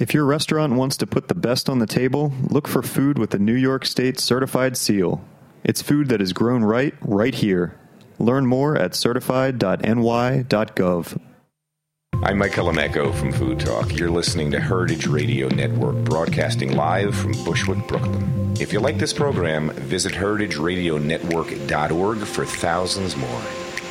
If your restaurant wants to put the best on the table, look for food with the New York State Certified Seal. It's food that is grown right here. Learn more at certified.ny.gov. I'm Mike Kalameko from Food Talk. You're listening to Heritage Radio Network, broadcasting live from Bushwick, Brooklyn. If you like this program, visit heritageradionetwork.org for thousands more.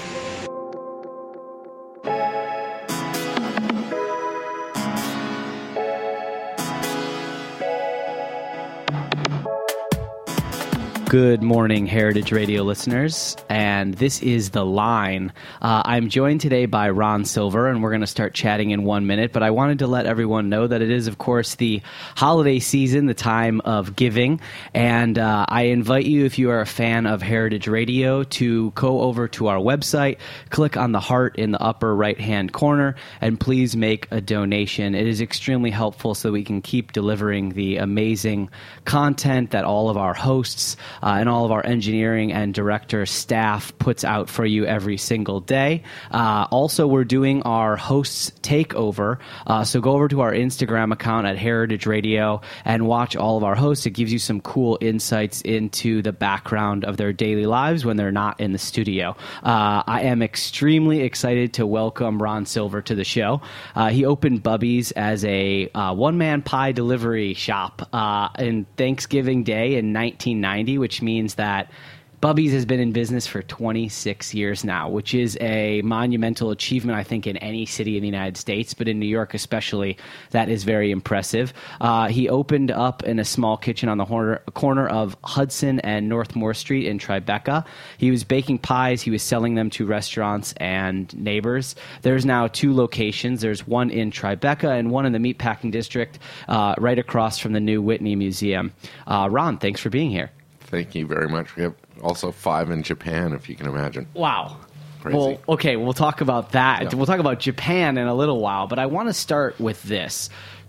Good morning, Heritage Radio listeners, and this is The Line. I'm joined today by Ron Silver, and we're going to start chatting in 1 minute, but I wanted to let everyone know that it is, of course, the holiday season, the time of giving, and I invite you, if you are a fan of Heritage Radio, to go over to our website, click on the heart in the upper right-hand corner, and please make a donation. It is extremely helpful so we can keep delivering the amazing content that all of our hosts and all of our engineering and director staff puts out for you every single day. Also, we're doing our hosts takeover, so go over to our Instagram account at Heritage Radio and watch all of our hosts. It gives you some cool insights into the background of their daily lives when they're not in the studio. I am extremely excited to welcome Ron Silver to the show. He opened Bubby's as a one-man pie delivery shop in Thanksgiving Day in 1990, which means that Bubby's has been in business for 26 years now, which is a monumental achievement, I think, in any city in the United States, but in New York especially, that is very impressive. He opened up in a small kitchen on the corner of Hudson and North Moore Street in Tribeca. He was baking pies. He was selling them to restaurants and neighbors. There's now 2 locations. There's one in Tribeca and one in the Meatpacking District, right across from the new Whitney Museum. Ron, thanks for being here. Thank you very much. We have also 5 in Japan, if you can imagine. Wow. Crazy. Well, okay, we'll talk about that. Yeah. We'll talk about Japan in a little while, but I want to start with this.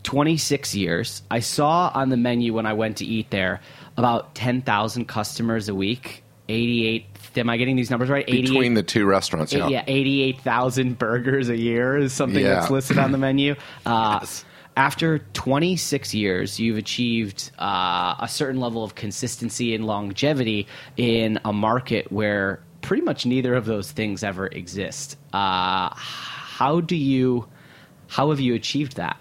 26 years. I saw on the menu when I went to eat there about 10,000 customers a week. 88, am I getting these numbers right? Between the 2 restaurants, yeah. Yeah, 88,000 burgers a year is something that's listed on the menu. Yes. After 26 years, you've achieved a certain level of consistency and longevity in a market where pretty much neither of those things ever exist. How have you achieved that?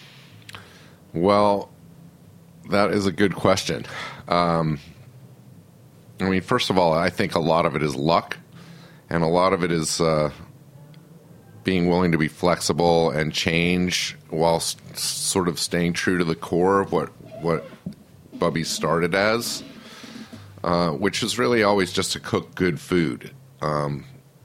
Well, that is a good question. I mean, first of all, I think a lot of it is luck, and a lot of it is being willing to be flexible and change while sort of staying true to the core of what Bubby started as, which is really always just to cook good food. I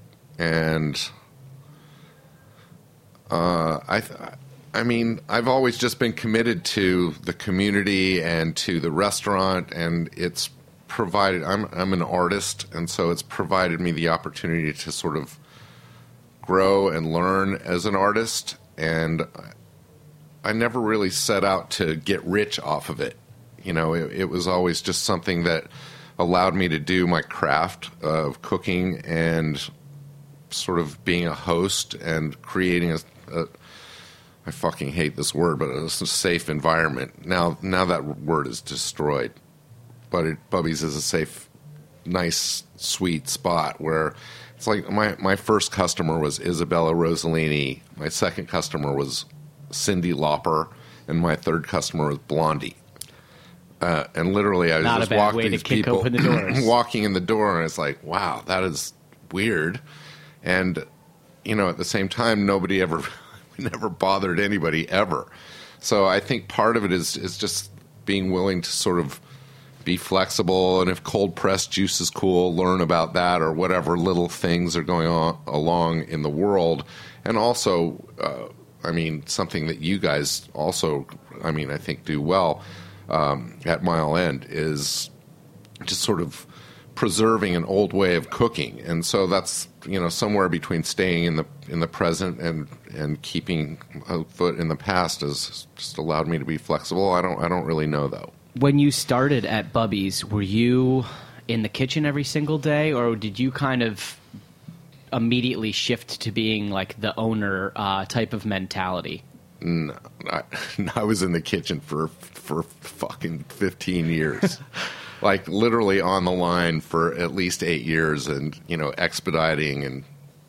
mean, I've always just been committed to the community and to the restaurant, and it's provided, I'm an artist, and so it's provided me the opportunity to sort of grow and learn as an artist, and I never really set out to get rich off of it. You know, it was always just something that allowed me to do my craft of cooking and sort of being a host and creating I fucking hate this word, but a safe environment. Now that word is destroyed, but Bubby's is a safe, nice, sweet spot where it's like my first customer was Isabella Rossellini, my second customer was Cyndi Lauper, and my third customer was Blondie. And literally, I was just walking these people walking in the door, and it's like, wow, that is weird. And you know, at the same time, nobody ever, never bothered anybody ever. So I think part of it is just being willing to sort of be flexible, and if cold pressed juice is cool, learn about that or whatever little things are going on along in the world. And also, I mean, something that you guys also, I mean, I think do well at Mile End is just sort of preserving an old way of cooking. And so that's, you know, somewhere between staying in the present and keeping a foot in the past has just allowed me to be flexible. I don't really know though. When you started at Bubby's, were you in the kitchen every single day, or did you kind of immediately shift to being like the owner type of mentality? No, I was in the kitchen for fucking 15 years. Like literally on the line for at least 8 years, and expediting, and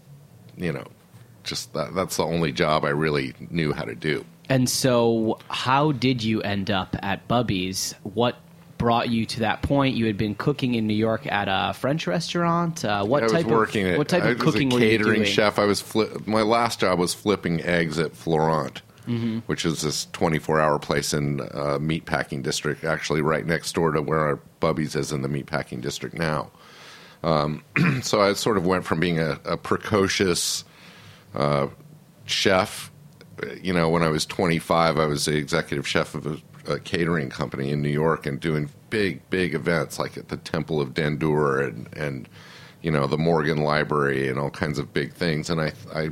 just that's the only job I really knew how to do. And so how did you end up at Bubby's? What brought you to that point? You had been cooking in New York at a French restaurant. What type of cooking were you doing? I was a catering chef. My last job was flipping eggs at Florent, which is this 24-hour place in Meatpacking District, actually right next door to where our Bubby's is in the Meatpacking District now. So I sort of went from being a precocious chef. When I was 25, I was the executive chef of a catering company in New York and doing big events like at the Temple of Dendur and the Morgan Library and all kinds of big things. And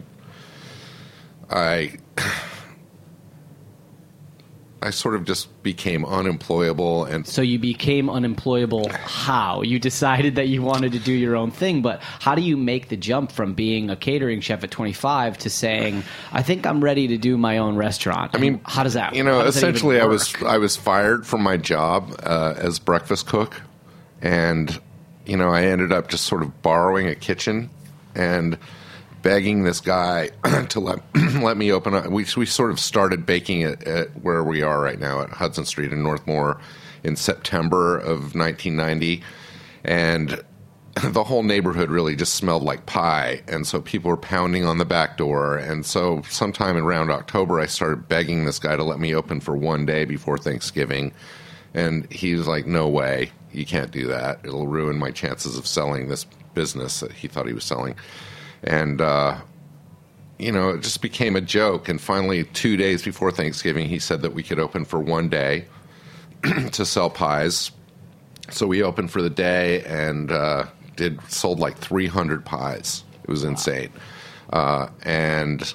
I sort of just became unemployable. And so you became unemployable how? You decided that you wanted to do your own thing, but how do you make the jump from being a catering chef at 25 to saying, I think I'm ready to do my own restaurant? I mean, how does that essentially I was fired from my job as breakfast cook, and I ended up just sort of borrowing a kitchen and begging this guy to let me open up. We sort of started baking it at where we are right now at Hudson Street in Northmore in September of 1990, and the whole neighborhood really just smelled like pie, and so people were pounding on the back door. And so sometime around October, I started begging this guy to let me open for one day before Thanksgiving, and he was like, no way, you can't do that. It'll ruin my chances of selling this business that he thought he was selling. And, it just became a joke. And finally, 2 days before Thanksgiving, he said that we could open for one day to sell pies. So we opened for the day and sold like 300 pies. It was insane. And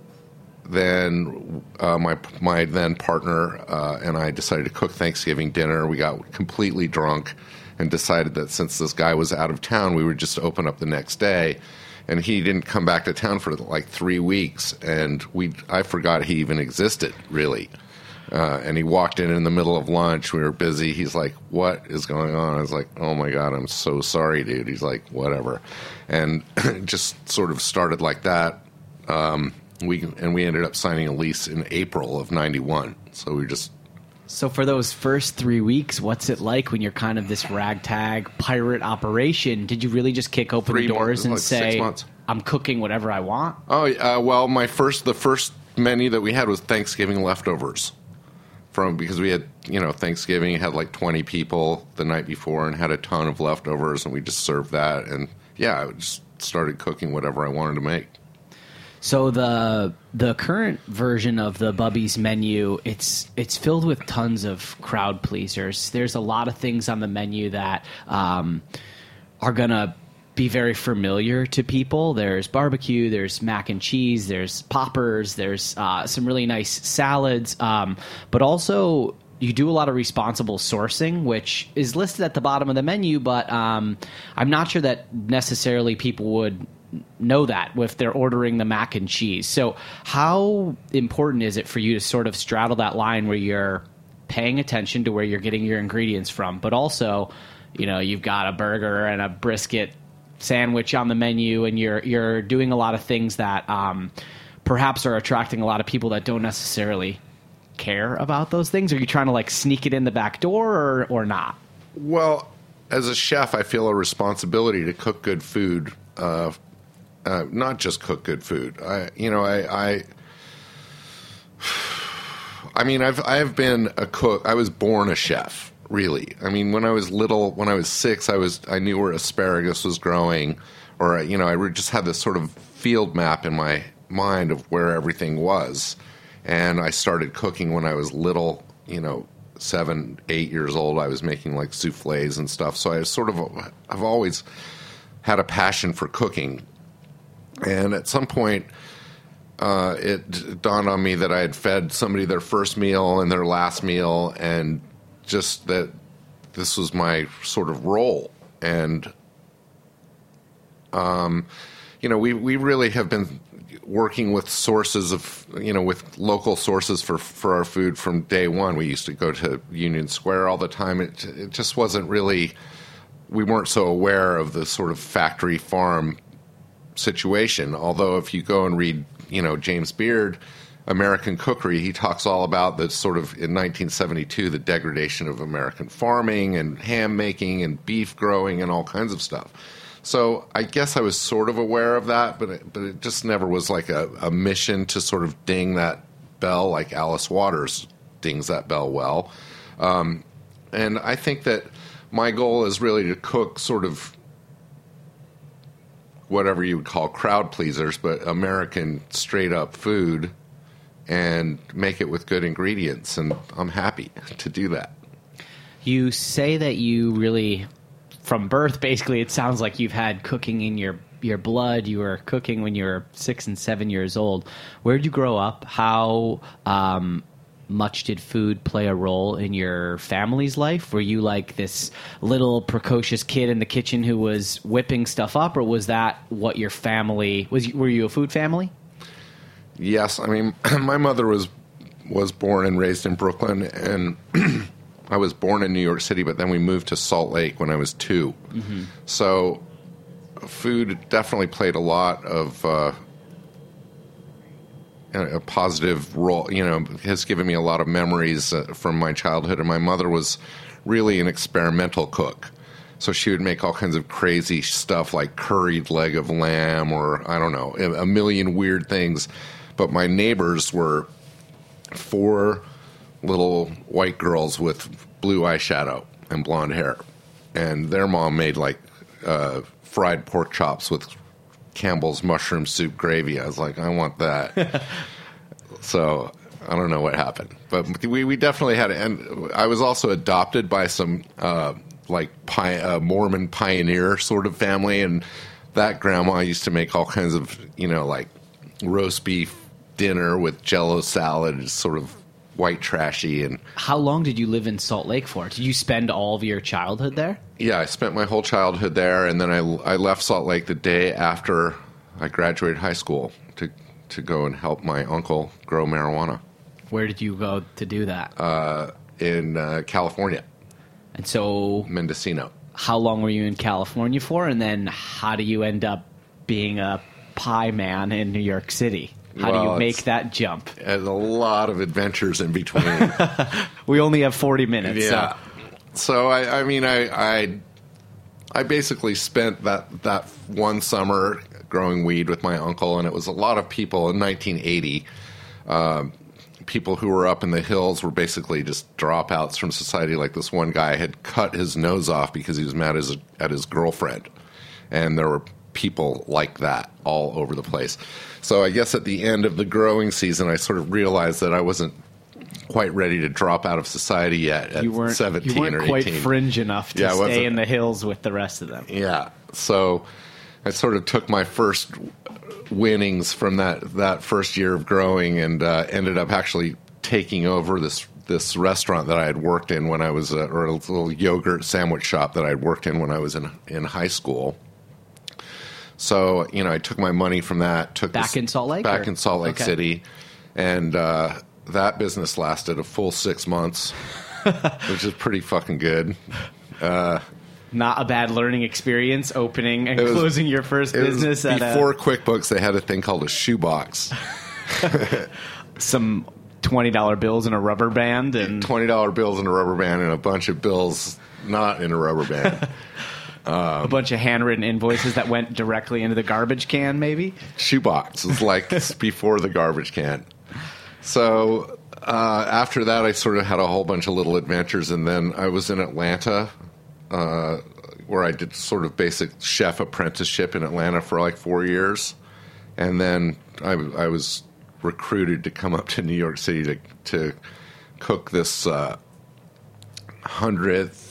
then my then partner and I decided to cook Thanksgiving dinner. We got completely drunk and decided that since this guy was out of town, we would just open up the next day. And he didn't come back to town for like 3 weeks, and I forgot he even existed, really. And he walked in the middle of lunch. We were busy. He's like, what is going on? I was like, oh, my God, I'm so sorry, dude. He's like, whatever. And it just sort of started like that. We ended up signing a lease in April of 91. So for those first 3 weeks, what's it like when you're kind of this ragtag pirate operation? Did you really just kick open the doors and say, I'm cooking whatever I want? Oh, well, the first menu that we had was Thanksgiving leftovers. Because we had, Thanksgiving, had like 20 people the night before and had a ton of leftovers, and we just served that. And, I just started cooking whatever I wanted to make. So the current version of the Bubby's menu, it's filled with tons of crowd pleasers. There's a lot of things on the menu that are going to be very familiar to people. There's barbecue, there's mac and cheese, there's poppers, there's some really nice salads, but also you do a lot of responsible sourcing, which is listed at the bottom of the menu, but I'm not sure that necessarily people would know that if they're ordering the mac and cheese. So how important is it for you to sort of straddle that line where you're paying attention to where you're getting your ingredients from, but also, you've got a burger and a brisket sandwich on the menu, and you're doing a lot of things that perhaps are attracting a lot of people that don't necessarily care about those things? Are you trying to like sneak it in the back door or not? Well, as a chef, I feel a responsibility to cook good food. Not just cook good food. I've been a cook. I was born a chef, really. I mean, when I was little, when I was 6, I knew where asparagus was growing, or I just had this sort of field map in my mind of where everything was. And I started cooking when I was little, 7, 8 years old. I was making like souffles and stuff. So I've always had a passion for cooking. And at some point, it dawned on me that I had fed somebody their first meal and their last meal, and just that this was my sort of role. And, we really have been working with sources of, with local sources for our food from day one. We used to go to Union Square all the time. It just wasn't really, we weren't so aware of the sort of factory farm situation. Although if you go and read, James Beard, American Cookery, he talks all about the sort of, in 1972, the degradation of American farming and ham making and beef growing and all kinds of stuff. So I guess I was sort of aware of that, but it just never was like a mission to sort of ding that bell like Alice Waters dings that bell well. And I think that my goal is really to cook sort of whatever you would call crowd pleasers, but American straight-up food, and make it with good ingredients, and I'm happy to do that. You say that you really, from birth, basically, it sounds like you've had cooking in your blood. You were cooking when you were 6 and 7 years old. Where did you grow up? How much did food play a role in your family's life? Were you like this little precocious kid in the kitchen who was whipping stuff up, or was that what your family was? Were you a food family? Yes, I mean, my mother was born and raised in Brooklyn, and I was born in New York City, but then we moved to Salt Lake when I was 2. Mm-hmm. So food definitely played a lot of a positive role, has given me a lot of memories from my childhood. And my mother was really an experimental cook. So she would make all kinds of crazy stuff like curried leg of lamb or, I don't know, a million weird things. But my neighbors were 4 little white girls with blue eyeshadow and blonde hair. And their mom made like fried pork chops with Campbell's mushroom soup gravy. I was like, I want that. So I don't know what happened. But we definitely had it. And I was also adopted by some Mormon pioneer sort of family. And that grandma used to make all kinds of, like roast beef dinner with Jell-O salad, sort of white trashy. And how long did you live in Salt Lake for? Did you spend all of your childhood there? Yeah, I spent my whole childhood there, and then I left Salt Lake the day after I graduated high school to go and help my uncle grow marijuana. Where did you go to do that? In California. And so Mendocino. How long were you in California for, and then how do you end up being a pie man in New York City? How do you make that jump? There's a lot of adventures in between. We only have 40 minutes. Yeah. So I basically spent that one summer growing weed with my uncle, and it was a lot of people in 1980. People who were up in the hills were basically just dropouts from society. Like this one guy had cut his nose off because he was mad at his girlfriend, and there were people like that all over the place. So I guess at the end of the growing season, I sort of realized that I wasn't quite ready to drop out of society yet at 17 or 18. You weren't quite fringe enough to stay in the hills with the rest of them. Yeah. So I sort of took my first winnings from that first year of growing and ended up actually taking over this restaurant that I had worked in when I was, or a little yogurt sandwich shop that I had worked in when I was in high school. So, I took my money from that. In Salt Lake? Back in Salt Lake City. And that business lasted a full 6 months, which is pretty fucking good. Not a bad learning experience, opening and closing your first business. Before QuickBooks, they had a thing called a shoebox. Some $20 bills in a rubber band. And $20 bills in a rubber band and a bunch of bills not in a rubber band. A bunch of handwritten invoices that went directly into the garbage can, maybe? Shoebox was like before the garbage can. So after that, I sort of had a whole bunch of little adventures, and then I was in Atlanta, where I did sort of basic chef apprenticeship in Atlanta for like 4 years. And then I was recruited to come up to New York City to cook this 100th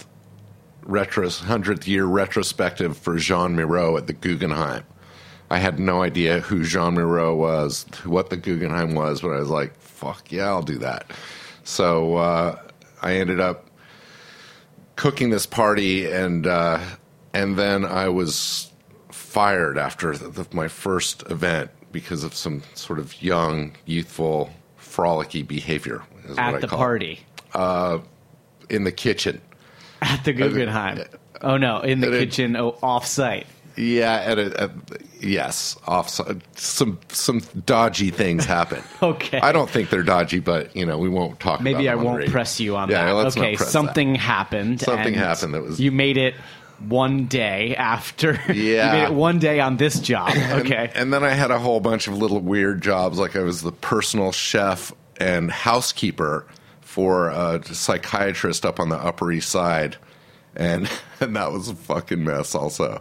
year retrospective for Jean Miro at the Guggenheim. I had no idea who Jean Miro was, what the Guggenheim was, but I was like, fuck yeah, I'll do that. So I ended up cooking this party, and then I was fired after my first event because of some sort of young, youthful, frolicky behavior. Is At what the I call party. it. In the kitchen. At the Guggenheim. Oh, no, in the kitchen, off-site. Yeah, yes, some dodgy things happen. Okay. I don't think they're dodgy, but we won't talk about Maybe it I on the won't radio. press you on Yeah, that. let's not Okay, press something that. happened. Something and happened that was... You made it one day after. Yeah. You made it one day on this job. Okay. And then I had a whole bunch of little weird jobs, like I was the personal chef and housekeeper for a psychiatrist up on the Upper East Side. And that was a fucking mess also.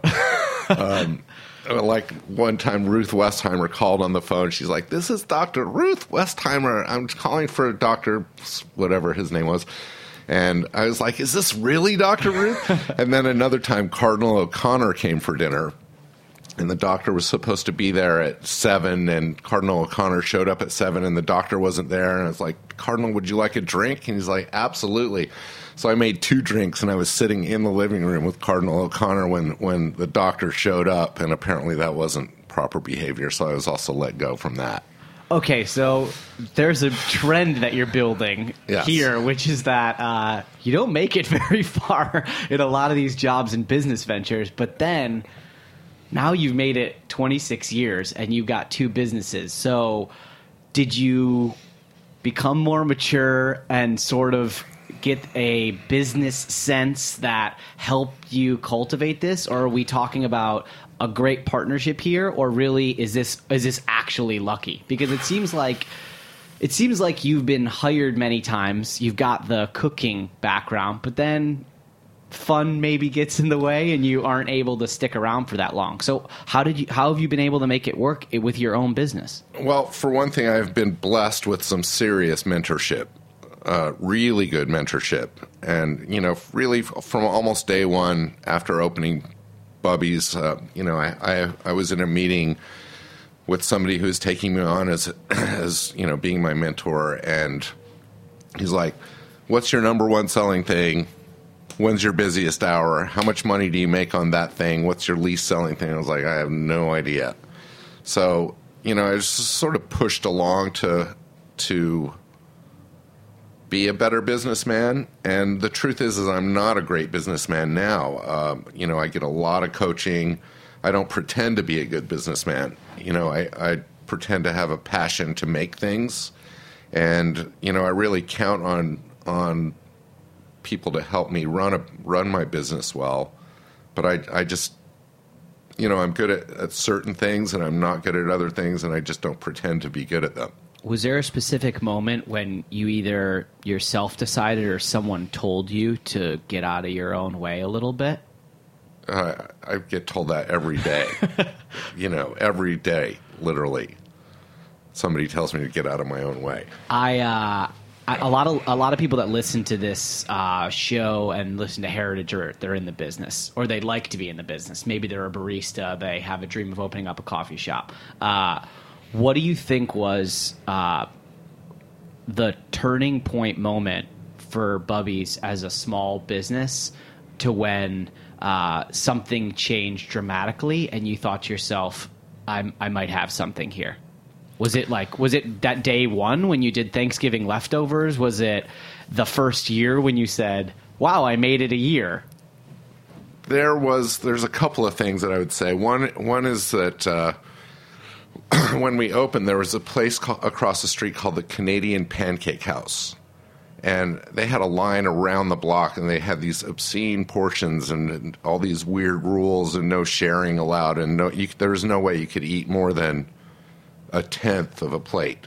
Like one time Ruth Westheimer called on the phone. She's like, "This is Dr. Ruth Westheimer. I'm calling for Dr. whatever his name was." And I was like, "Is this really Dr. Ruth?" And then another time Cardinal O'Connor came for dinner. And the doctor was supposed to be there at 7, and Cardinal O'Connor showed up at 7, and the doctor wasn't there. And I was like, "Cardinal, would you like a drink?" And he's like, "Absolutely." So I made 2 drinks, and I was sitting in the living room with Cardinal O'Connor when the doctor showed up, and apparently that wasn't proper behavior, so I was also let go from that. Okay, so there's a trend that you're building here, which is that you don't make it very far in a lot of these jobs and business ventures, but then now you've made it 26 years and you've got 2 businesses. So did you become more mature and sort of get a business sense that helped you cultivate this, or are we talking about a great partnership here, or really is this actually lucky? Because it seems like you've been hired many times, you've got the cooking background, but then fun maybe gets in the way and you aren't able to stick around for that long. So how have you been able to make it work with your own business? Well, for one thing, I've been blessed with some serious mentorship. Really good mentorship. And, really from almost day one after opening Bubby's, I was in a meeting with somebody who's taking me on as being my mentor. And he's like, "What's your number one selling thing? When's your busiest hour? How much money do you make on that thing? What's your least selling thing?" I was like, "I have no idea." So, I was just sort of pushed along to be a better businessman. And the truth is I'm not a great businessman now. I get a lot of coaching. I don't pretend to be a good businessman. I pretend to have a passion to make things. And, I really count on people to help me run my business well. But I just, I'm good at certain things and I'm not good at other things, and I just don't pretend to be good at them. Was there a specific moment when you either yourself decided or someone told you to get out of your own way a little bit? I get told that every day. Every day, literally. Somebody tells me to get out of my own way. A lot of people that listen to this show and listen to Heritage, they're in the business, or they'd like to be in the business. Maybe they're a barista. They have a dream of opening up a coffee shop. What do you think was the turning point moment for Bubby's as a small business to when something changed dramatically and you thought to yourself, I might have something here? Was it that day one when you did Thanksgiving leftovers? Was it the first year when you said, "Wow, I made it a year"? There's a couple of things that I would say. One is that when we opened, there was a place across the street called the Canadian Pancake House. And they had a line around the block, and they had these obscene portions and all these weird rules and no sharing allowed. And there was no way you could eat more than a tenth of a plate.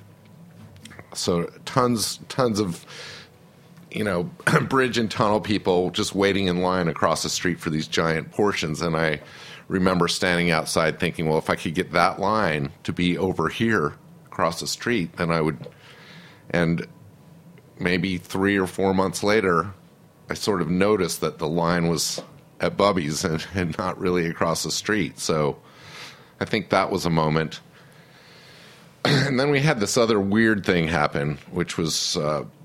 So tons of, bridge and tunnel people just waiting in line across the street for these giant portions. And I remember standing outside thinking, well, if I could get that line to be over here across the street, then I would. And maybe 3 or 4 months later, I sort of noticed that the line was at Bubby's and not really across the street. So I think that was a moment. And then we had this other weird thing happen, which was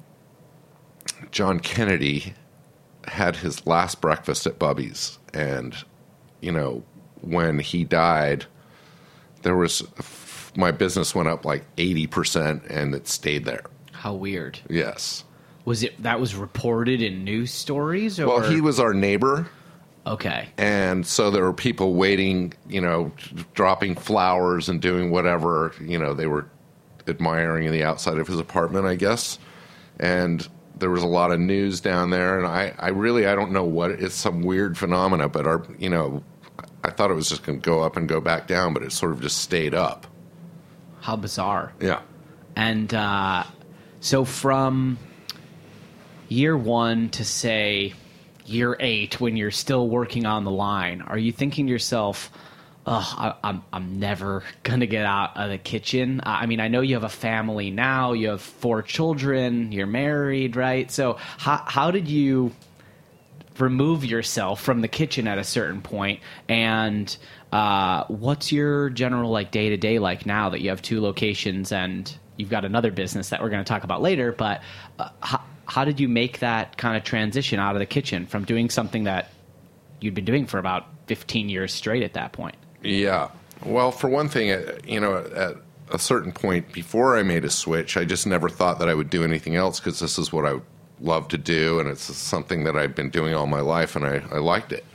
John Kennedy had his last breakfast at Bubby's. And, when he died, there was my business went up like 80%, and it stayed there. How weird. Yes. That was reported in news stories? Or? Well, he was our neighbor. Okay. And so there were people waiting, dropping flowers and doing whatever, they were admiring the outside of his apartment, I guess. And there was a lot of news down there, and I don't know what it's some weird phenomena, but I thought it was just going to go up and go back down, but it sort of just stayed up. How bizarre. Yeah. And so from year 1 to, say, year 8, when you're still working on the line, are you thinking to yourself, I'm never going to get out of the kitchen? I mean, I know you have a family now. You have 4 children. You're married, right? So how did you remove yourself from the kitchen at a certain point? And what's your general day-to-day like now that you have 2 locations and you've got another business that we're going to talk about later? But how did you make that kind of transition out of the kitchen from doing something that you'd been doing for about 15 years straight at that point? Yeah. Well, for one thing, at a certain point before I made a switch, I just never thought that I would do anything else because this is what I love to do, and it's something that I've been doing all my life, and I liked it.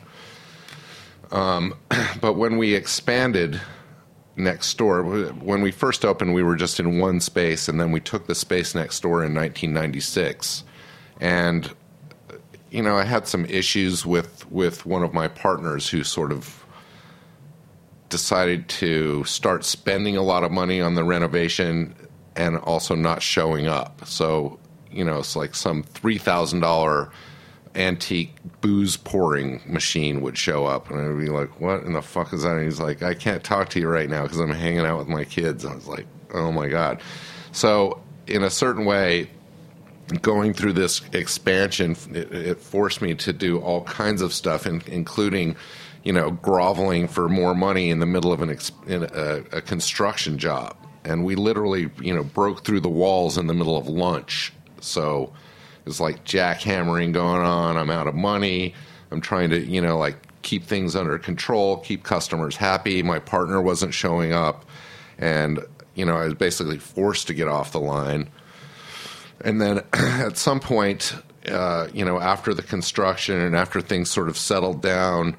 But when we expanded next door, when we first opened, we were just in one space, and then we took the space next door in 1996. And, I had some issues with one of my partners who sort of decided to start spending a lot of money on the renovation and also not showing up. So, it's like some $3,000 antique booze pouring machine would show up, and I'd be like, what in the fuck is that? And he's like, I can't talk to you right now because I'm hanging out with my kids. I was like, oh my God. So in a certain way, going through this expansion, it forced me to do all kinds of stuff, including groveling for more money in the middle of a construction job. And we literally, broke through the walls in the middle of lunch. So it was like jackhammering going on. I'm out of money. I'm trying to, keep things under control, keep customers happy. My partner wasn't showing up. And, I was basically forced to get off the line. And then at some point, after the construction and after things sort of settled down,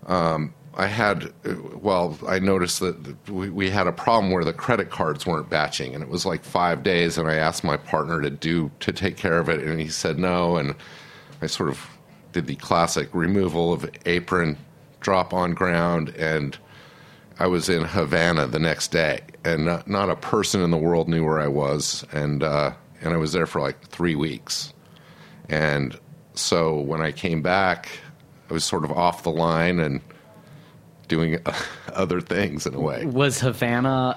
I noticed that we had a problem where the credit cards weren't batching, and it was like 5 days, and I asked my partner to take care of it, and he said no, and I sort of did the classic removal of apron, drop on ground, and I was in Havana the next day, and not a person in the world knew where I was, and I was there for like 3 weeks. And so when I came back, I was sort of off the line and doing other things in a way. Was Havana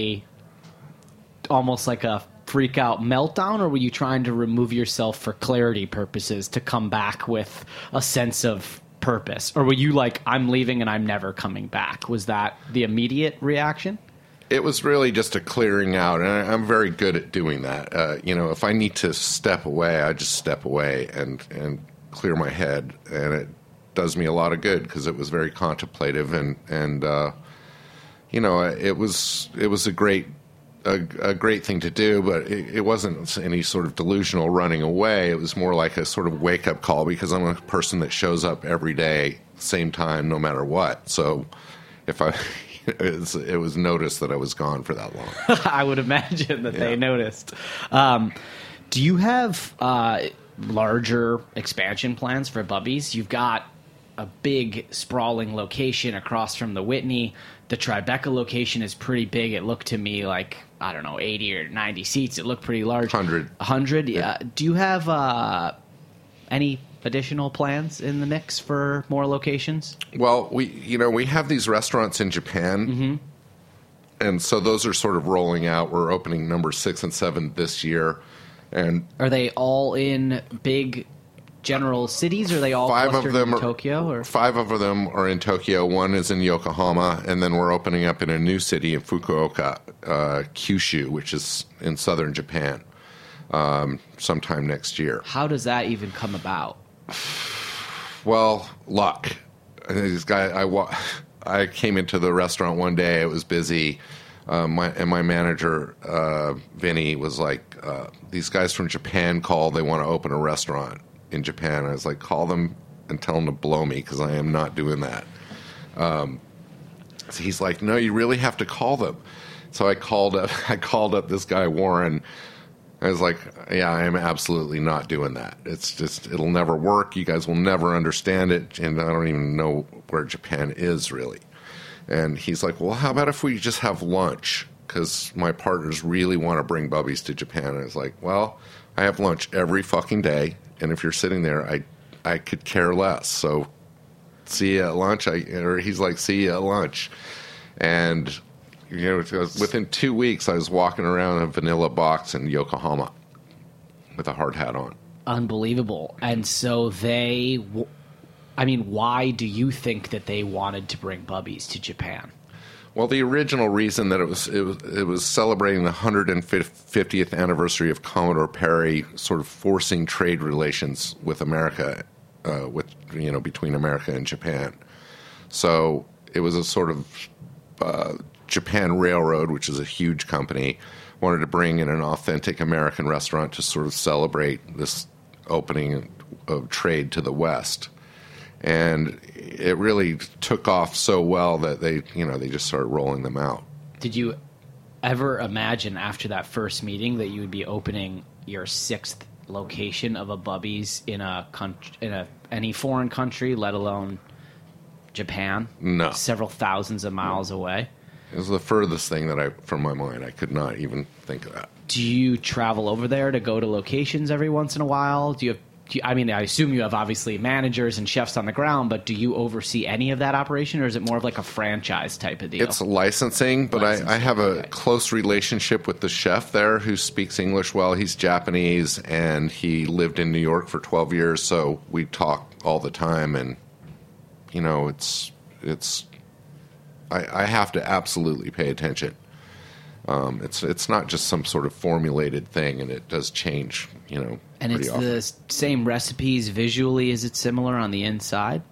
almost like a freak out meltdown, or were you trying to remove yourself for clarity purposes to come back with a sense of purpose? Or were you like, I'm leaving and I'm never coming back? Was that the immediate reaction? It was really just a clearing out, and I'm very good at doing that. If I need to step away, I just step away and clear my head, and it does me a lot of good because it was very contemplative, and it was a great thing to do, but it wasn't any sort of delusional running away. It was more like a sort of wake up call because I'm a person that shows up every day, same time, no matter what. So if it was noticed that I was gone for that long. I would imagine that they noticed. Do you have larger expansion plans for Bubby's? You've got a big sprawling location across from the Whitney. The Tribeca location is pretty big. It looked to me like, 80 or 90 seats. It looked pretty large. 100. Yeah. Do you have any additional plans in the mix for more locations? Well, we have these restaurants in Japan, and so those are sort of rolling out. We're opening number 6 and 7 this year. And are they all in big general cities, or are they all clustered in Tokyo? Or? 5 of them are in Tokyo. 1 is in Yokohama, and then we're opening up in a new city in Fukuoka, Kyushu, which is in southern Japan, sometime next year. How does that even come about? Well, luck. This guy, I came into the restaurant one day. It was busy. My manager, Vinny, was like, these guys from Japan called. They want to open a restaurant in Japan. I was like, call them and tell them to blow me because I am not doing that. So he's like, no, you really have to call them. So I called up this guy, Warren. I was like, yeah, I am absolutely not doing that. It's just, it'll never work. You guys will never understand it. And I don't even know where Japan is really. And he's like, well, how about if we just have lunch? Because my partners really want to bring Bubby's to Japan. And I was like, well, I have lunch every fucking day. And if you're sitting there, I could care less. So see you at lunch. He's like, see you at lunch. And within 2 weeks, I was walking around a vanilla box in Yokohama with a hard hat on. Unbelievable. And so why do you think that they wanted to bring Bubby's to Japan? Well, the original reason that it was celebrating the 150th anniversary of Commodore Perry, sort of forcing trade relations with America, between America and Japan. So it was a sort of Japan Railroad, which is a huge company, wanted to bring in an authentic American restaurant to sort of celebrate this opening of trade to the West. And it really took off so well that they just started rolling them out. Did you ever imagine after that first meeting that you would be opening your 6th location of a Bubby's in any foreign country, let alone Japan? No. Several thousands of miles away? It was the furthest thing from my mind. I could not even think of that. Do you travel over there to go to locations every once in a while? I assume you have obviously managers and chefs on the ground, but do you oversee any of that operation, or is it more of like a franchise type of deal? It's licensing, but I have a close relationship with the chef there who speaks English well. He's Japanese, and he lived in New York for 12 years, so we talk all the time, and, I have to absolutely pay attention. It's not just some sort of formulated thing, and it does change, And it's often. The same recipes visually. Is it similar on the inside?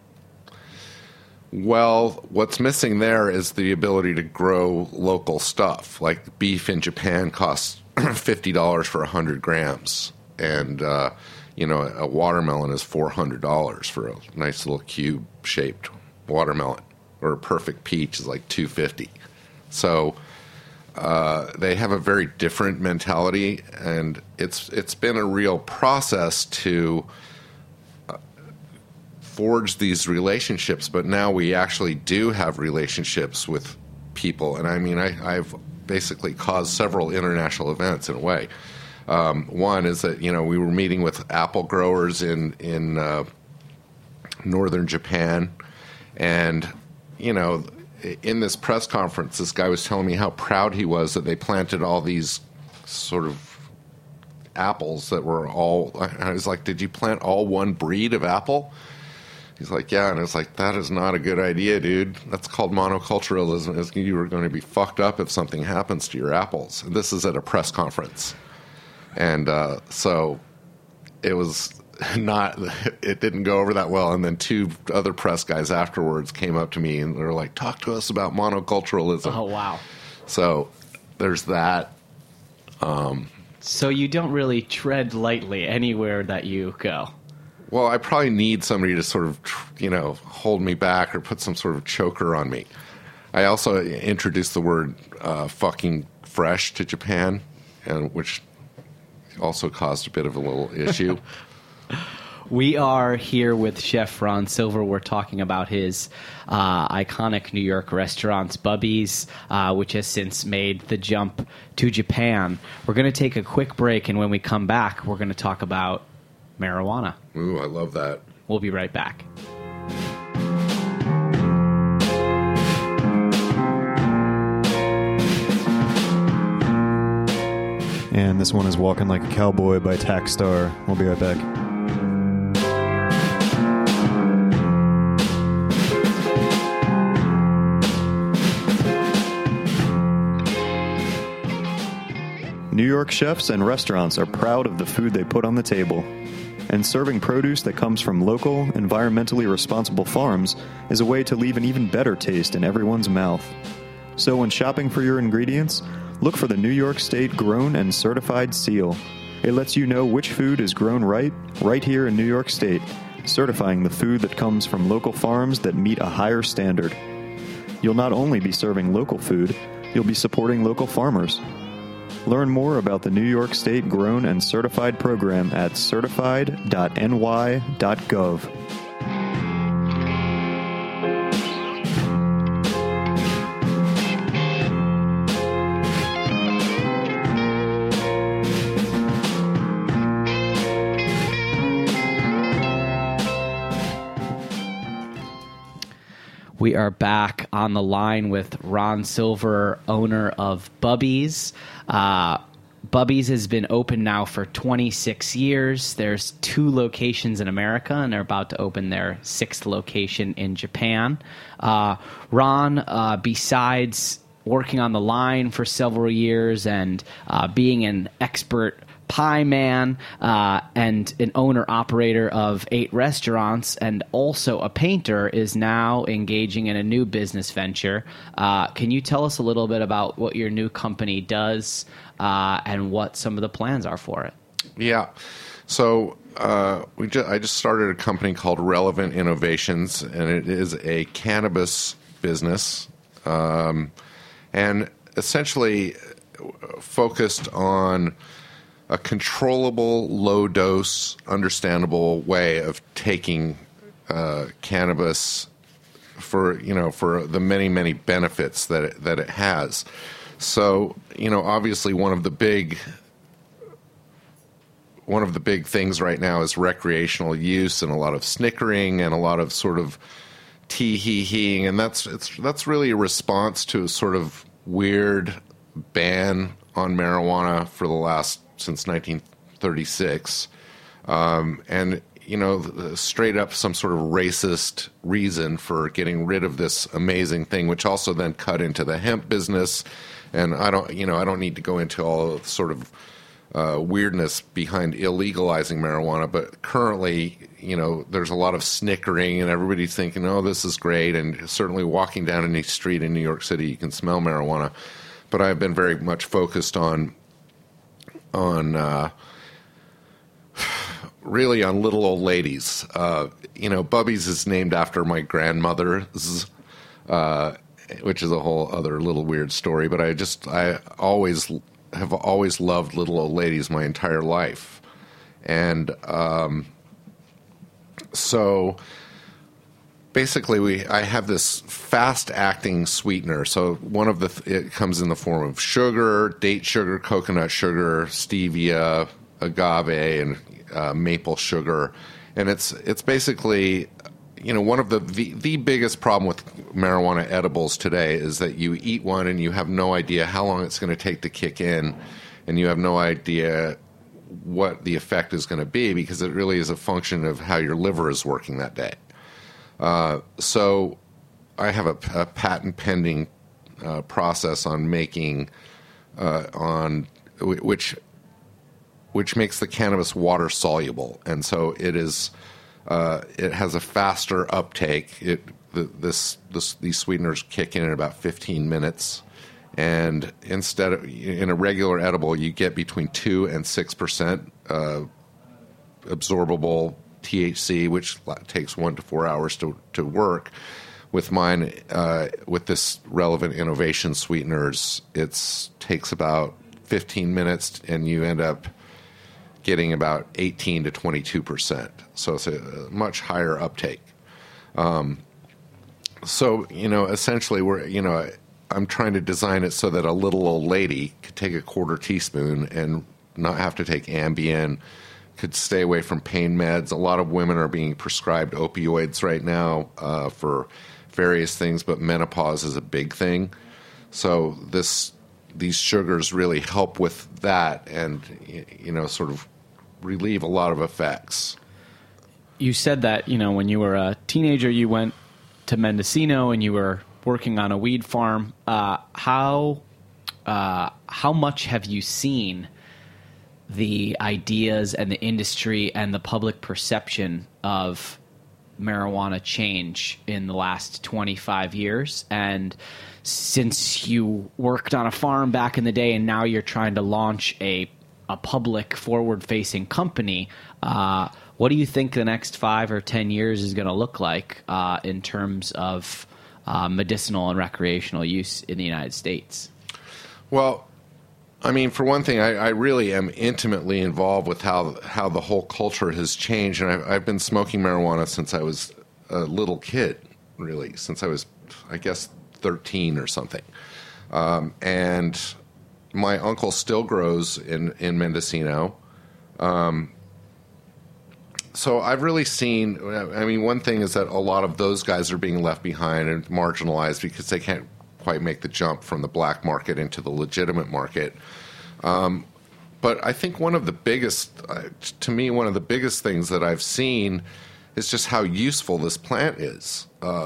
Well, what's missing there is the ability to grow local stuff. Like beef in Japan costs $50 for 100 grams, and a watermelon is $400 for a nice little cube-shaped watermelon, or a perfect peach is like $250. So they have a very different mentality, and it's been a real process to forge these relationships. But now we actually do have relationships with people, and I've basically caused several international events in a way. One is that we were meeting with apple growers in northern Japan, and in this press conference, this guy was telling me how proud he was that they planted all these sort of apples that were all... I was like, did you plant all one breed of apple? He's like, yeah. And I was like, that is not a good idea, dude. That's called monoculturalism. You are going to be fucked up if something happens to your apples. And this is at a press conference. And so it was... it didn't go over that well, and then 2 other press guys afterwards came up to me and they were like, talk to us about monoculturalism. Oh, wow. So there's that. So you don't really tread lightly anywhere that you go. Well, I probably need somebody to sort of, hold me back or put some sort of choker on me. I also introduced the word fucking fresh to Japan, which also caused a bit of a little issue. We are here with Chef Ron Silver. We're talking about his iconic New York restaurants, Bubby's, which has since made the jump to Japan. We're going to take a quick break, and when we come back, we're going to talk about marijuana. Ooh, I love that. We'll be right back. And this one is Walking Like a Cowboy by Tackstar. We'll be right back. New York chefs and restaurants are proud of the food they put on the table. And serving produce that comes from local, environmentally responsible farms is a way to leave an even better taste in everyone's mouth. So when shopping for your ingredients, look for the New York State Grown and Certified seal. It lets you know which food is grown right here in New York State, certifying the food that comes from local farms that meet a higher standard. You'll not only be serving local food, you'll be supporting local farmers. Learn more about the New York State Grown and Certified program at certified.ny.gov. We are back on the line with Ron Silver, owner of Bubby's. Bubby's has been open now for 26 years. There's 2 locations in America, and they're about to open their 6th location in Japan. Ron, besides working on the line for several years and being an expert pie man and an owner-operator of 8 restaurants and also a painter, is now engaging in a new business venture. Can you tell us a little bit about what your new company does and what some of the plans are for it? Yeah. So I just started a company called Relevant Innovations, and it is a cannabis business and essentially focused on a controllable, low-dose, understandable way of taking cannabis for the many, many benefits that it has. So, obviously one of the big things right now is recreational use and a lot of snickering and a lot of sort of tee-hee-heeing, and that's really a response to a sort of weird ban on marijuana since 1936, and straight up some sort of racist reason for getting rid of this amazing thing, which also then cut into the hemp business. And I don't need to go into all the sort of weirdness behind illegalizing marijuana, but currently, there's a lot of snickering and everybody's thinking, oh, this is great. And certainly walking down any street in New York City, you can smell marijuana. But I've been very much focused on really on little old ladies. Bubby's is named after my grandmother's, which is a whole other little weird story. But I have always loved little old ladies my entire life, and so basically I have this fast-acting sweetener. So it comes in the form of sugar, date sugar, coconut sugar, stevia, agave, and maple sugar. And it's basically, one of the biggest problem with marijuana edibles today is that you eat one and you have no idea how long it's going to take to kick in, and you have no idea what the effect is going to be, because it really is a function of how your liver is working that day. So I have a patent pending process on making which makes the cannabis water soluble, and so it is it has a faster uptake. These sweeteners kick in about 15 minutes, and instead of in a regular edible, you get between 2 and 6% absorbable THC, which takes 1 to 4 hours to work. With mine, with this Relevant Innovation sweeteners, it takes about 15 minutes, and you end up getting about 18 to 22%. So it's a much higher uptake. So essentially, I'm trying to design it so that a little old lady could take a quarter teaspoon and not have to take Ambien, could stay away from pain meds. A lot of women are being prescribed opioids right now for various things, but menopause is a big thing. So these sugars really help with that and, sort of relieve a lot of effects. You said that, when you were a teenager, you went to Mendocino and you were working on a weed farm. How much have you seen the ideas and the industry and the public perception of marijuana change in the last 25 years. And since you worked on a farm back in the day and now you're trying to launch a public forward-facing company, what do you think the next 5 or 10 years is going to look like in terms of medicinal and recreational use in the United States? Well, I mean, for one thing, I really am intimately involved with how the whole culture has changed. And I've been smoking marijuana since I was a little kid, really, since I was, I guess, 13 or something. And my uncle still grows in Mendocino. So I've really seen, I mean, one thing is that a lot of those guys are being left behind and marginalized because they can't quite make the jump from the black market into the legitimate market. But I think one of the biggest, to me, one of the biggest things that I've seen is just how useful this plant is.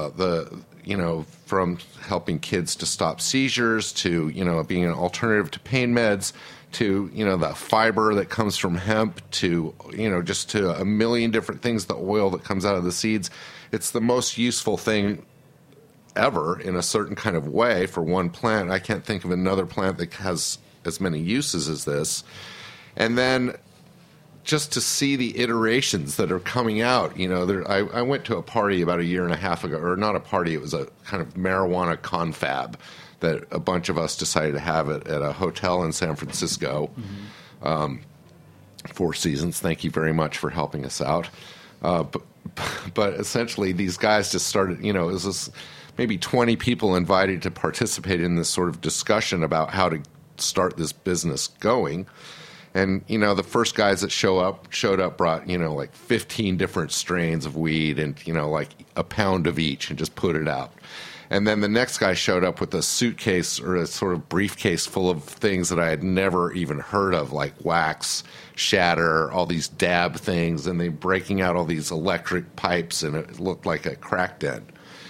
From helping kids to stop seizures to, being an alternative to pain meds to, the fiber that comes from hemp to, just to a million different things, the oil that comes out of the seeds. It's the most useful thing ever in a certain kind of way for one plant. I can't think of another plant that has as many uses as this. And then just to see the iterations that are coming out, I went to a party about a year and a half ago, or not a party, it was a kind of marijuana confab that a bunch of us decided to have it at a hotel in San Francisco. Mm-hmm. Four Seasons, thank you very much for helping us out. But essentially these guys just started, it was this, maybe 20 people invited to participate in this sort of discussion about how to start this business going. And, the first guys that showed up brought, like 15 different strains of weed and, like a pound of each and just put it out. And then the next guy showed up with a suitcase or a sort of briefcase full of things that I had never even heard of, like wax, shatter, all these dab things, and they breaking out all these electric pipes, and it looked like a crack den.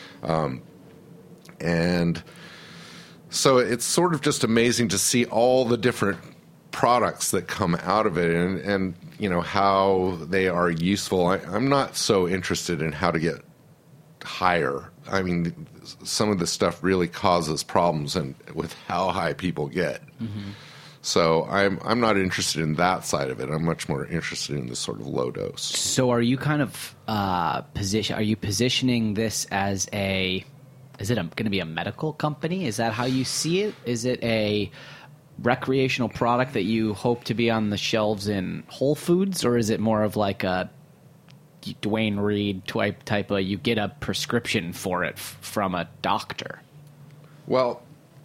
And so it's sort of just amazing to see all the different products that come out of it and how they are useful. I'm not so interested in how to get higher. I mean, some of this stuff really causes problems and with how high people get. Mm-hmm. So I'm not interested in that side of it. I'm much more interested in this sort of low dose. So are you kind of positioning this as is it going to be a medical company? Is that how you see it? Is it a recreational product that you hope to be on the shelves in Whole Foods, or is it more of like a Dwayne Reed type of you get a prescription for it from a doctor? Well,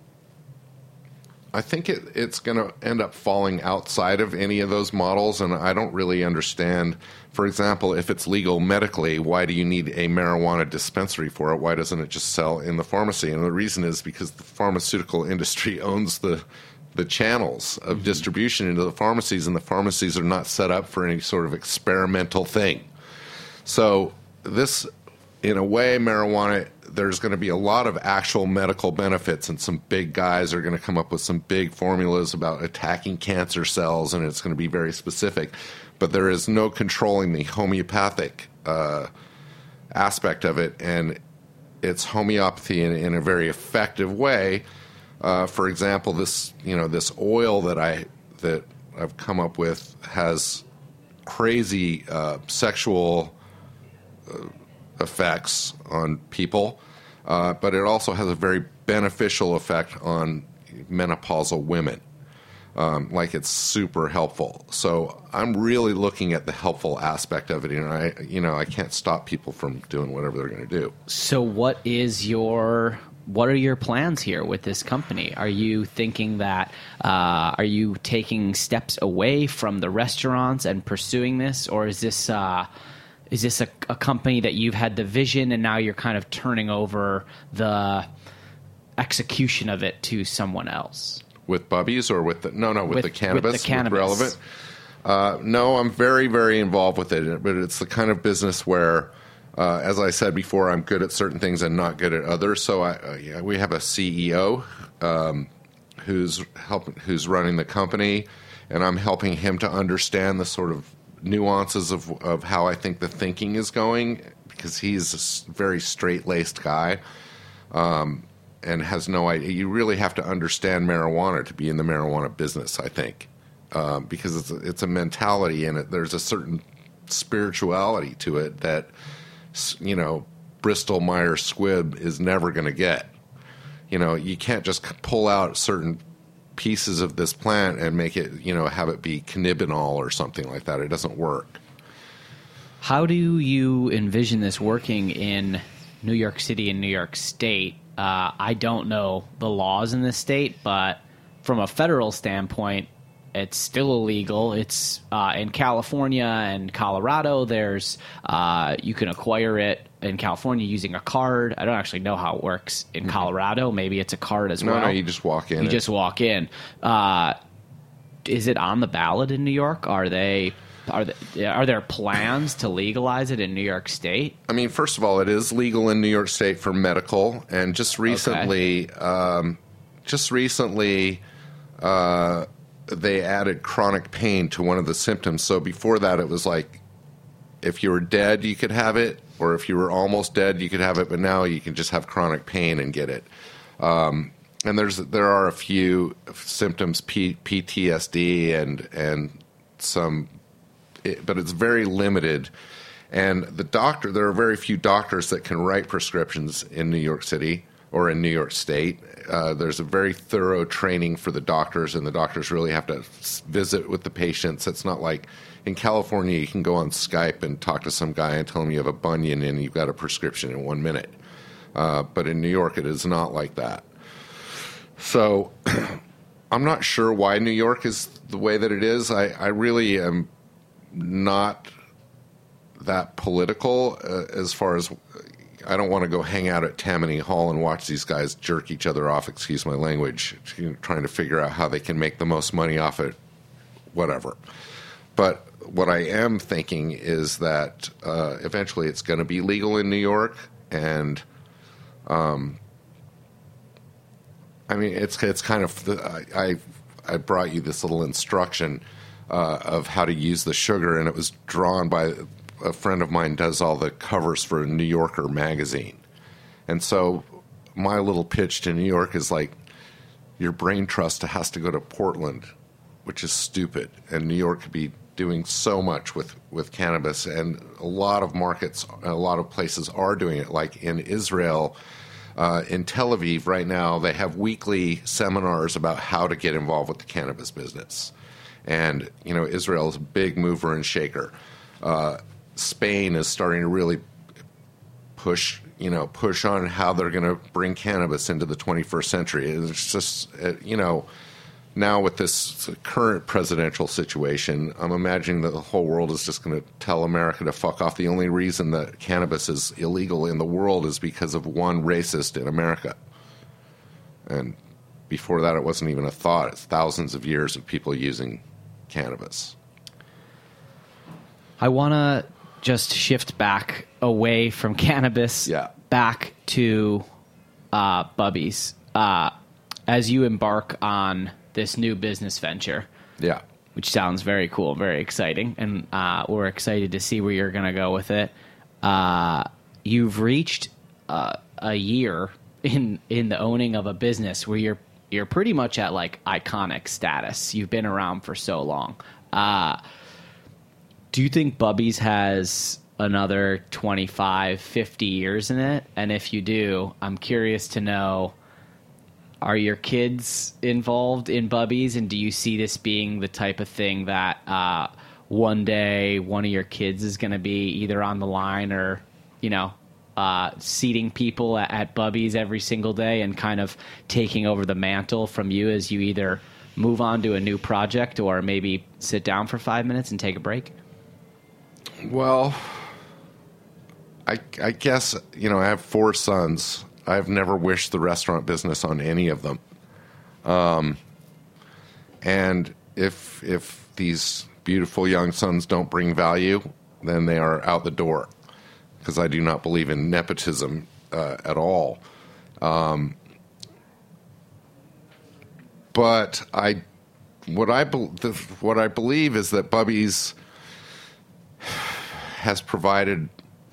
I think it's going to end up falling outside of any of those models, and I don't really understand. For example, if it's legal medically, why do you need a marijuana dispensary for it? Why doesn't it just sell in the pharmacy? And the reason is because the pharmaceutical industry owns the channels of mm-hmm. distribution into the pharmacies, and the pharmacies are not set up for any sort of experimental thing. So this, in a way, marijuana, there's going to be a lot of actual medical benefits, and some big guys are going to come up with some big formulas about attacking cancer cells, and it's going to be very specific. But there is no controlling the homeopathic aspect of it, and it's homeopathy in a very effective way. For example, this oil that I've come up with has crazy sexual effects on people, but it also has a very beneficial effect on menopausal women. Like it's super helpful. So I'm really looking at the helpful aspect of it, and I can't stop people from doing whatever they're going to do. So what are your plans here with this company? Are you thinking that, are you taking steps away from the restaurants and pursuing this, or is this a company that you've had the vision and now you're kind of turning over the execution of it to someone else? With Bubby's or with the cannabis? With the cannabis. Relevant? No, I'm very, very involved with it, but it's the kind of business where, as I said before, I'm good at certain things and not good at others. So we have a CEO who's running the company, and I'm helping him to understand the sort of nuances of how I think the thinking is going, because he's a very straight-laced guy and has no idea. You really have to understand marijuana to be in the marijuana business, I think, because it's a mentality in it. There's a certain spirituality to it that, you know, Bristol Myers Squibb is never going to get. You know, you can't just pull out certain pieces of this plant and make it, you know, have it be cannabinol or something like that. It doesn't work. How do you envision this working in New York City and New York State? I don't know the laws in this state, but from a federal standpoint, it's still illegal. It's in California and Colorado. There's you can acquire it in California using a card. I don't actually know how it works in Colorado. Maybe it's a card as well. No, you just walk in. You just walk in. Is it on the ballot in New York? Are there plans to legalize it in New York State? I mean, first of all, it is legal in New York State for medical, and just recently, they added chronic pain to one of the symptoms. So before that, it was like if you were dead, you could have it, or if you were almost dead, you could have it. But now you can just have chronic pain and get it. And there are a few symptoms, PTSD and some. But it's very limited, and there are very few doctors that can write prescriptions in New York City or in New York State. There's a very thorough training for the doctors, and the doctors really have to visit with the patients. It's not like in California you can go on Skype and talk to some guy and tell him you have a bunion and you've got a prescription in 1 minute. But in New York it is not like that. So I'm not sure why New York is the way that it is. I really am not that political as far as I don't want to go hang out at Tammany Hall and watch these guys jerk each other off, excuse my language, trying to figure out how they can make the most money off it, whatever. But what I am thinking is that eventually it's going to be legal in New York, and I mean, it's kind of I brought you this little instruction of how to use the sugar, and it was drawn by a friend of mine does all the covers for a New Yorker magazine. And so my little pitch to New York is like, your brain trust has to go to Portland, which is stupid. And New York could be doing so much with cannabis, and a lot of markets, a lot of places are doing it. Like in Israel, in Tel Aviv right now, they have weekly seminars about how to get involved with the cannabis business. And, you know, Israel is a big mover and shaker. Spain is starting to really push on how they're going to bring cannabis into the 21st century. It's just, you know, now with this current presidential situation, I'm imagining that the whole world is just going to tell America to fuck off. The only reason that cannabis is illegal in the world is because of one racist in America. And before that, it wasn't even a thought. It's thousands of years of people using cannabis. I want to just shift back away from cannabis, back to Bubby's. As you embark on this new business venture, which sounds very cool, very exciting, and we're excited to see where you're going to go with it. You've reached a year in the owning of a business where you're pretty much at like iconic status. You've been around for so long. Do you think Bubby's has another 25, 50 years in it? And if you do, I'm curious to know, are your kids involved in Bubby's? And do you see this being the type of thing that one day one of your kids is going to be either on the line or, you know, seating people at Bubby's every single day and kind of taking over the mantle from you as you either move on to a new project or maybe sit down for 5 minutes and take a break? Well, I guess, you know, I have 4 sons. I've never wished the restaurant business on any of them. And if these beautiful young sons don't bring value, then they are out the door, because I do not believe in nepotism at all. But what I believe is that Bubby's has provided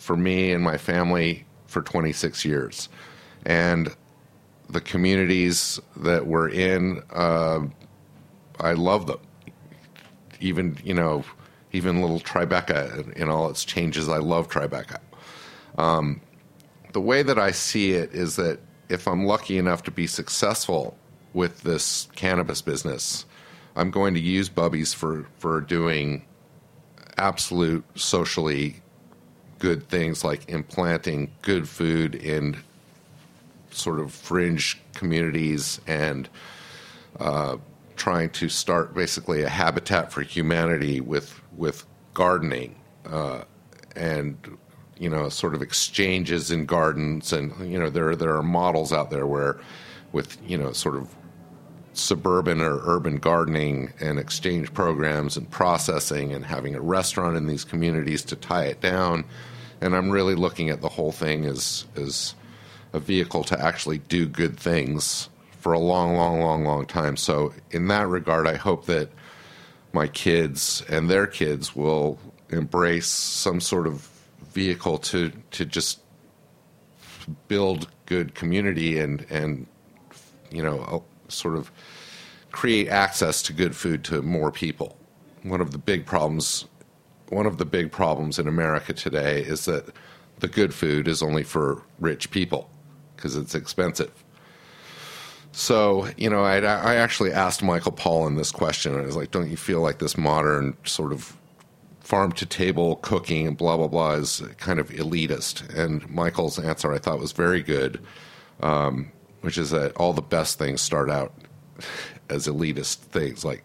for me and my family for 26 years. And the communities that we're in, I love them. Even little Tribeca in all its changes, I love Tribeca. The way that I see it is that if I'm lucky enough to be successful with this cannabis business, I'm going to use Bubby's for doing absolute socially good things like implanting good food in sort of fringe communities and trying to start basically a habitat for humanity with gardening and sort of exchanges in gardens. And there are models out there where with sort of suburban or urban gardening and exchange programs and processing and having a restaurant in these communities to tie it down. And I'm really looking at the whole thing as a vehicle to actually do good things for a long time. So in that regard, I hope that my kids and their kids will embrace some sort of vehicle to just build good community and sort of create access to good food to more people. One of the big problems in America today is that the good food is only for rich people because it's expensive. So, I actually asked Michael Pollan this question. I was like, don't you feel like this modern sort of farm-to-table cooking and blah, blah, blah is kind of elitist? And Michael's answer I thought was very good, which is that all the best things start out as elitist things like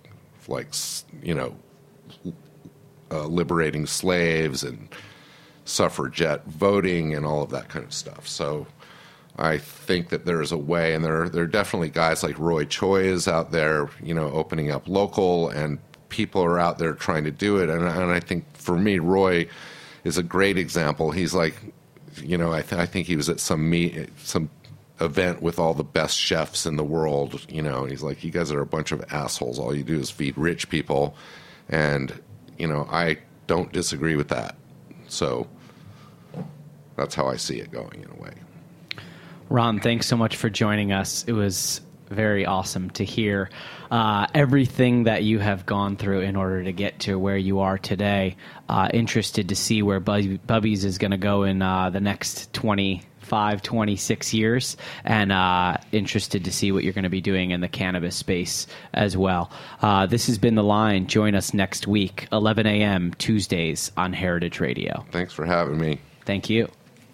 liberating slaves and suffragette voting and all of that kind of stuff. So I think that there is a way, and there are definitely guys like Roy Choi is out there, opening up local, and people are out there trying to do it. And I think for me, Roy is a great example. He's like, I think he was at some event with all the best chefs in the world. He's like, you guys are a bunch of assholes. All you do is feed rich people. And, I don't disagree with that. So that's how I see it going in a way. Ron, thanks so much for joining us. It was very awesome to hear everything that you have gone through in order to get to where you are today. Interested to see where Bubby's is going to go in the next 26 years, and interested to see what you're going to be doing in the cannabis space as well. This has been The Line. Join us next week, 11 a.m. Tuesdays on Heritage Radio. Thanks for having me. Thank you.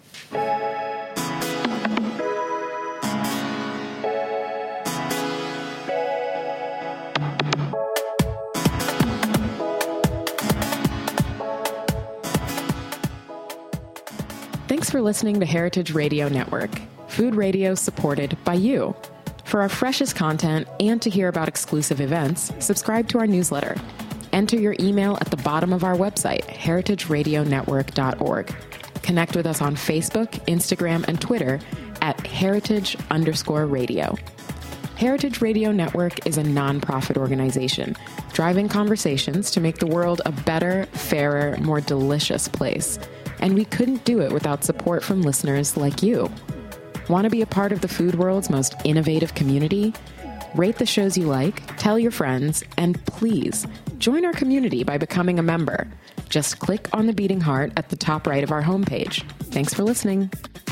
Thanks for listening to Heritage Radio Network, food radio supported by you. For our freshest content and to hear about exclusive events, subscribe to our newsletter. Enter your email at the bottom of our website, heritageradionetwork.org. Connect with us on Facebook, Instagram, and Twitter at heritage_radio. Heritage Radio Network is a nonprofit organization driving conversations to make the world a better, fairer, more delicious place. And we couldn't do it without support from listeners like you. Want to be a part of the food world's most innovative community? Rate the shows you like, tell your friends, and please join our community by becoming a member. Just click on the beating heart at the top right of our homepage. Thanks for listening.